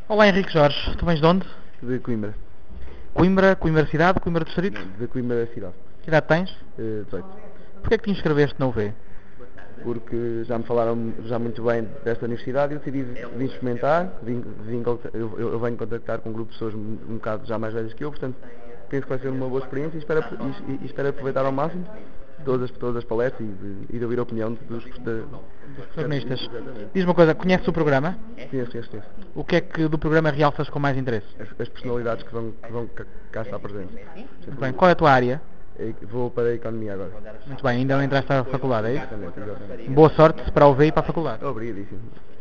Olá Henrique Jorge, tu vens de onde? De Coimbra. Coimbra, Coimbra cidade, Coimbra distrito? Não, de Coimbra cidade. Que idade tens? 18. Porquê é que te inscreveste na UV? Porque já me falaram já muito bem desta universidade e eu decidi vir experimentar. Eu venho contactar com um grupo de pessoas um bocado já mais velhas que eu, portanto penso que vai ser uma boa experiência e espero aproveitar ao máximo todas as palestras e de ouvir a opinião Dos portanto, protagonistas. exatamente. Diz-me uma coisa, conheces o programa? Conheço. O que é que do programa realças com mais interesse? As personalidades que vão cá estar presentes. Muito Portanto, bem, qual é a tua área? vou para a economia agora. Muito bem, ainda não entraste à faculdade, é isso? Exatamente. Boa sorte para a UV e para a faculdade. Obrigadíssimo.